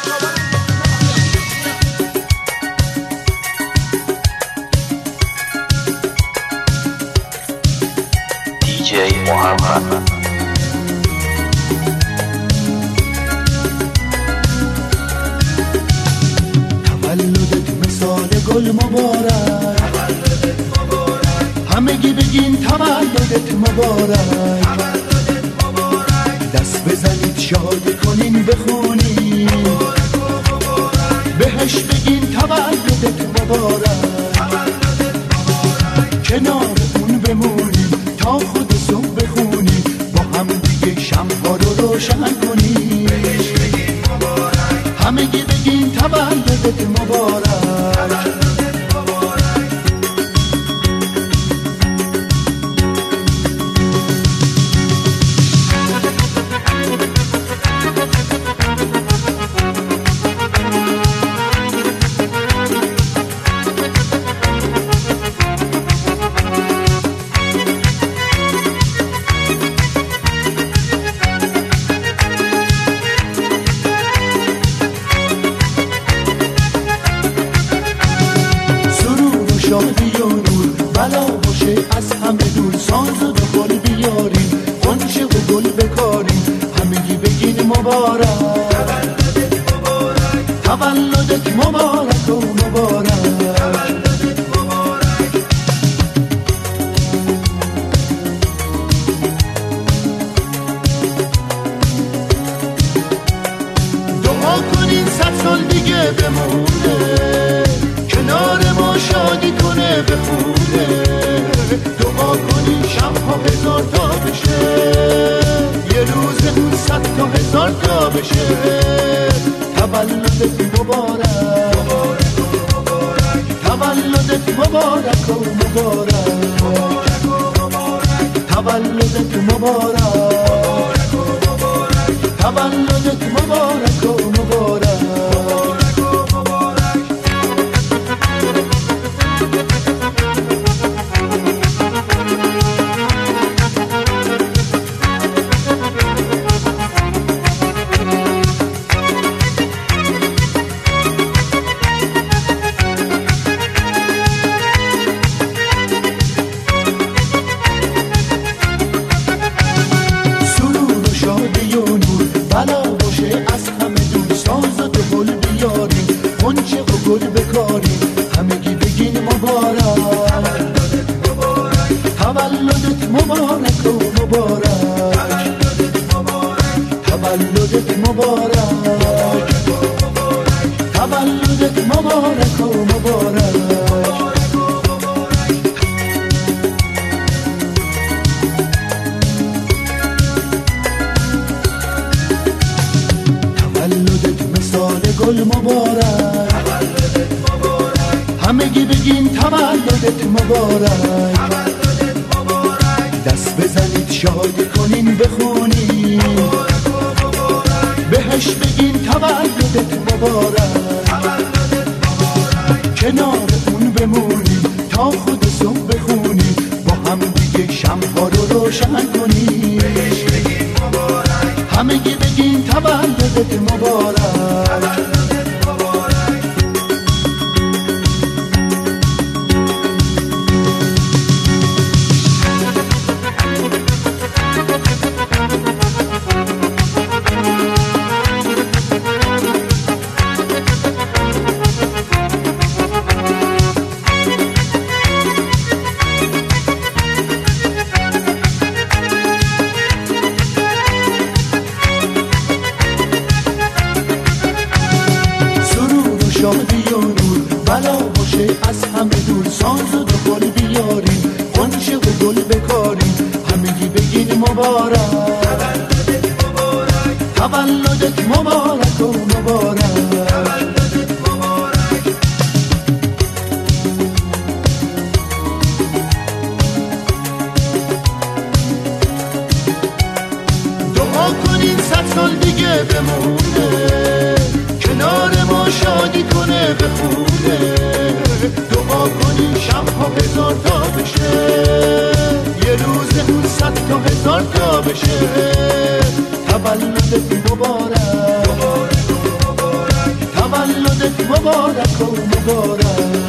محمد. تولدت مثال گل مبارک، همگی بگین تولدت مبارک. دست بزنید شادی کنین بخونین، بهش بگین تولدت مبارک. کنار اون بمونین تا خود صبح بخونین، با هم دیگه شمع‌ها رو روشن کنین. همگی بگین تولدت مبارک. شادی و نور بلا باشه از همه دور، ساز و گل بیاریم، غنچه و گل بکاریم. همگی بگین مبارک، تولدت مبارک و مبارک. دعا کنین 100 سال دیگه بمونه، کنار ما شادی کنه بخونه. دعا کنین شب‌ها 1000 تا بشه، یه روز اون 100 تا 1000 تا بشه. تولدت مبارک، تولدت مبارک و مبارک. تولدت مبارک، تولدت مبارک و مبارک. بلا باشه از همه دور، ساز و گل بیاریم، غنچه و گل بکاریم. همگی بگین مبارک، تولدت مبارک و مبارک. تولدت مبارک، تولدت مبارک و مبارک. گل مبارک، همگی بگین تولدت مبارک. دست بزنید شادی کنین بخونین، بهش بگین تولدت مبارک. کنار اون بمونین تا خود صبح بخونین، با هم دیگه شمع‌ها رو روشن کنین. همگی بگین تولدت مبارک. شادی و نور بلا باشه از همه دور، ساز و گل بیاریم، غنچه و گل بکاریم. همگی بگین مبارک، تولدت مبارک و مبارک. دعا کنین 100 سال دیگه بمونه، کنار ما شادی کنه بخونه. دعا کنین شب‌ها 1000 تا بشه، یه روز اون 100 تا 1000 تا بشه. تولدت مبارک، مبارک و مبارک،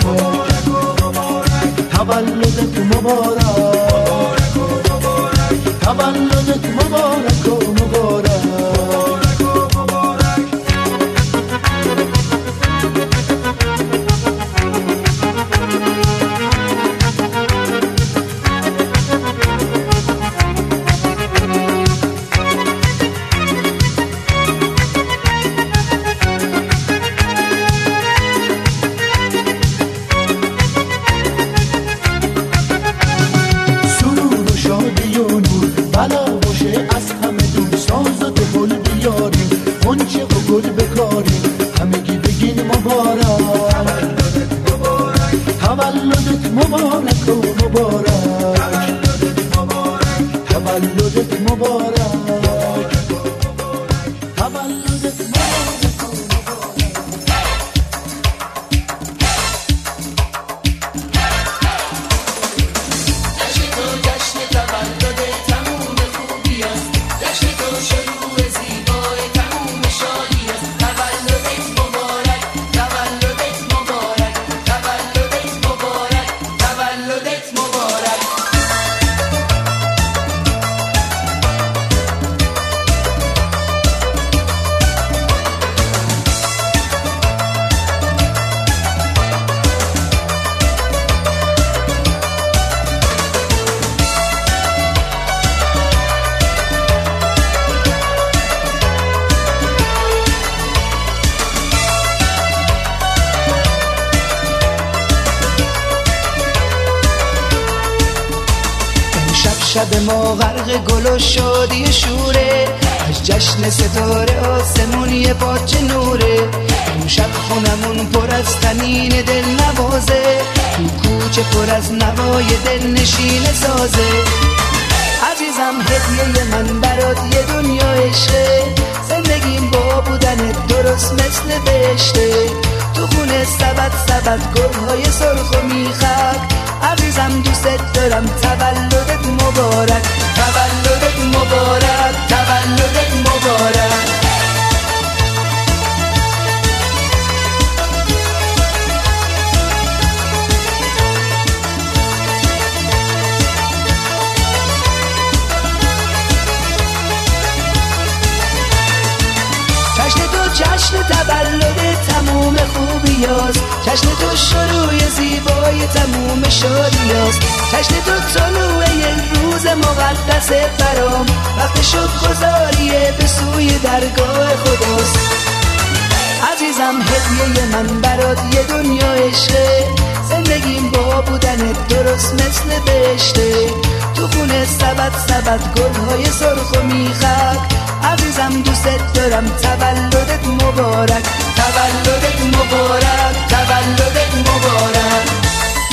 تولدت مبارک، تولدت مبارک و مبارک. گل بکاریم همگی بگین مبارک، تولدت مبارک و مبارک، تولدت مبارک، تولدت مبارک. شب ما غرق گل و شادی شوره، از جشن ستاره آسمون یه پاچه نوره. اون شب خونمون پر از طنین دل نوازه، تو کوچه پر از نوای دل نشین سازه. عزیزم هدیه من برات یه دنیا عشقه، زندگیم با بودنت درست مثل بهشته. تو خونه سبد گلهای سرخ و میخک، عزیزم دوست دارم. تولدت مبارک، تولدت مبارک، تولدت مبارک. جشن تولد تموم خوبیاست، جشن تو شروع زیبای تموم شادیاست، جشن تو طلوع روز مقدس برام، وقت شکرگزاریه به سوی درگاه خداست. عزیزم هدیه من برات یه دنیا عشقه، زندگیم با بودنت درست مثل بهشته. تو خونه سبد گلهای سرخ و میخک، عزیزم دوست دارم. تولدت مبارک، تولدت مبارک، تولدت مبارک.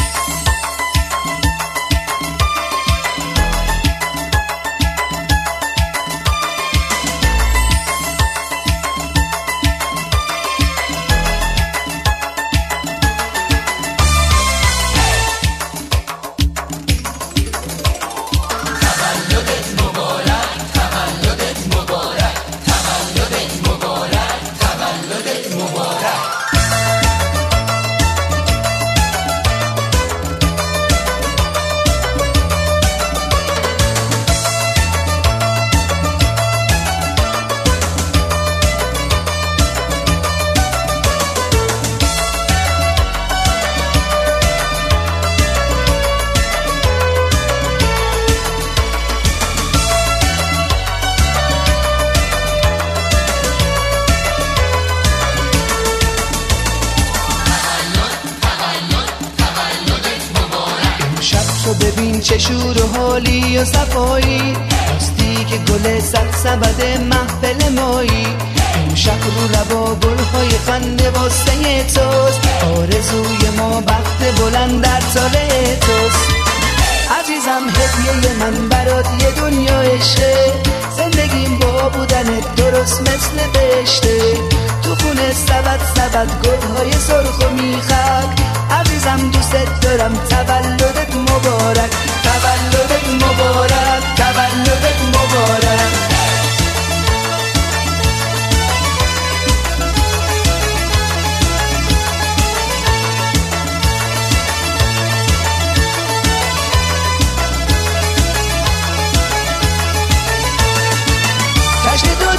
ببین چه شور و حالی و صفایی، راستی که گل سبد محفل مایی. امشب رو لبا گلهای خنده واسه توست، آرزوی ما بخت بلند در سال توست. عزیزم هدیه من برات یه دنیا عشقه، زندگیم با بودنت درست مثل بهشته. تو خونه سبد گلهای سرخ و میخک، عزیزم دوست دارم. تولدت مبارک، تولدت مبارک، تولدت مبارک.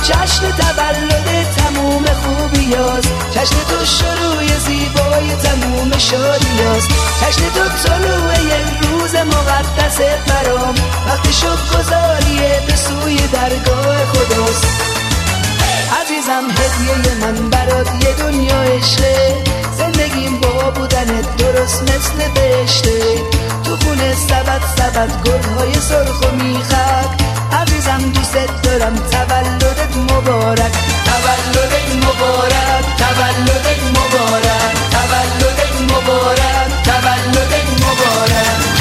جشن تولد تموم خوبیاست، جشن تو شروع زیبای تموم شادیاست، جشن تو طلوع یک روز مقدس برام، وقتی شکرگزاریه به سوی درگاه خداست. عزیزم هدیه من برات یه دنیا عشقه، زندگیم با بودنت درست مثل بهشته، تو خونه سبد گلهای سرخ و میخک، عزیزم دوست دارم تولدت مبارک، تولدت مبارک، تولدت مبارک، تولدت مبارک، تولدت مبارک.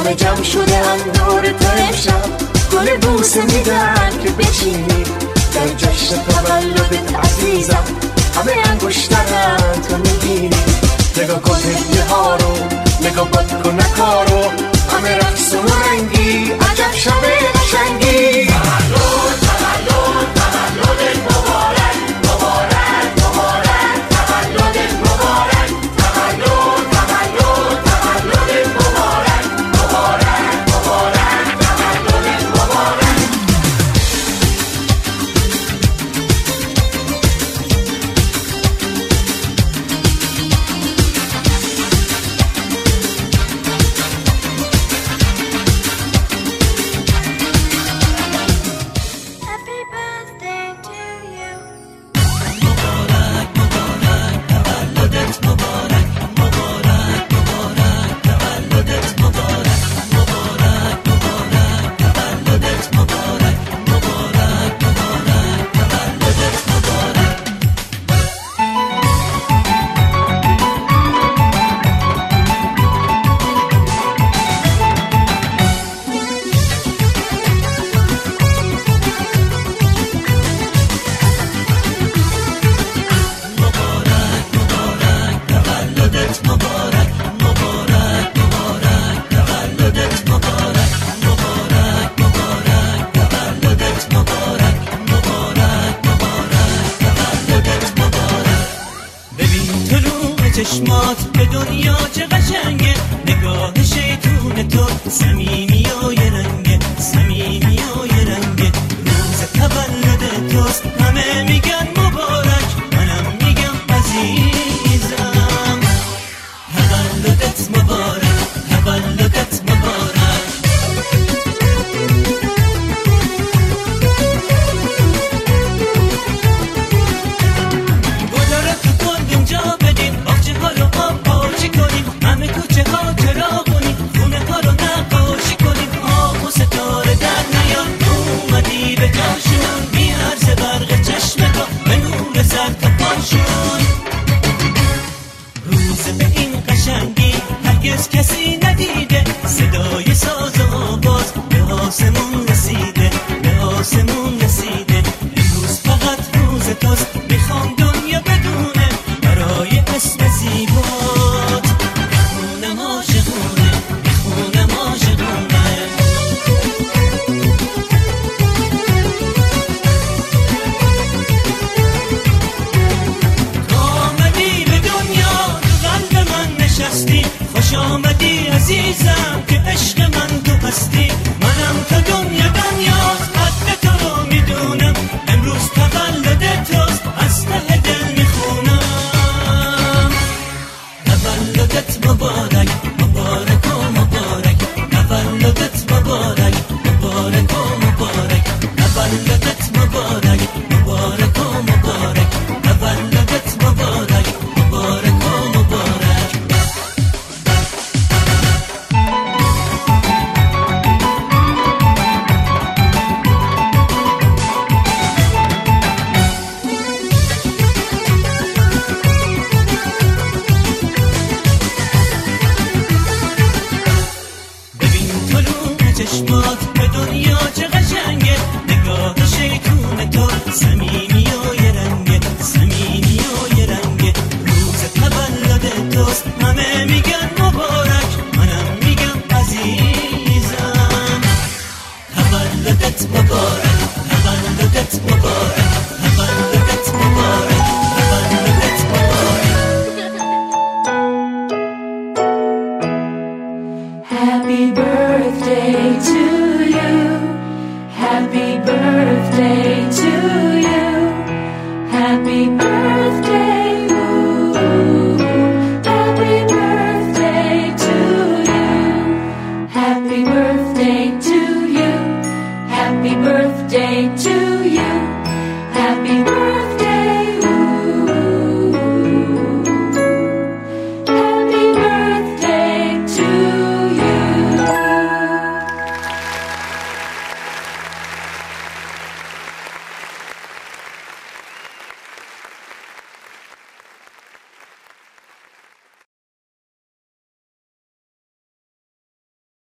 همه جمع شده هم دور تو امشب گل بوسه میدن که بچینی در جشن تولدت عزیزم همه انگشترن تو میگیری نگاه کن هدیه ها رو نگاه باد کن نکارو همه رقص و رنگی عجب شب قشنگی تولد تولد تولدت مبارک مبارک مبارک تولدت مبارک تولد تولد تولدت مبارک مبارک مبارک تولدت مبارک چشمات به دنیا چه قشنگه نگاه شیطون تو صمیمی و یه رنگه صمیمی و یه رنگه روز تولد توست همه میگن مبارک منم میگم عزیزم تولدت مبارک تولدت مبارک روز به این قشنگی هرگز کسی ندیده صدای ساز و آواز به آسمون رسیده به آسمون رسیده امروز فقط روز توست میخوام دنیا بدونه برای اسم زیبات میخونم عاشقونه میخونم عاشقونه خوش آمدی عزیزم که عشق من تو هستی منم تا دنیا دنیاست قدر تو رو میدونم امروز تولد توست از ته دل میخونم تولدت مبارک مبارک و مبارک تولدت مبارک مبارک و مبارک تولدت مبارک مبارک و مبارک تولدت مبارک مبارک و مبارک چشمات به دنیا چه قشنگه نگاه شیطون تو صمیمی و یه رنگه صمیمی و یه رنگه روز تولد توست همه میگن مبارک منم میگم عزیزم تولدت مبارک تولدت مبارک تولدت مبارک تولدت مبارک Happy birthday to you. Happy birthday to you. Happy birthday. Ooh. Happy birthday to you. Happy birthday.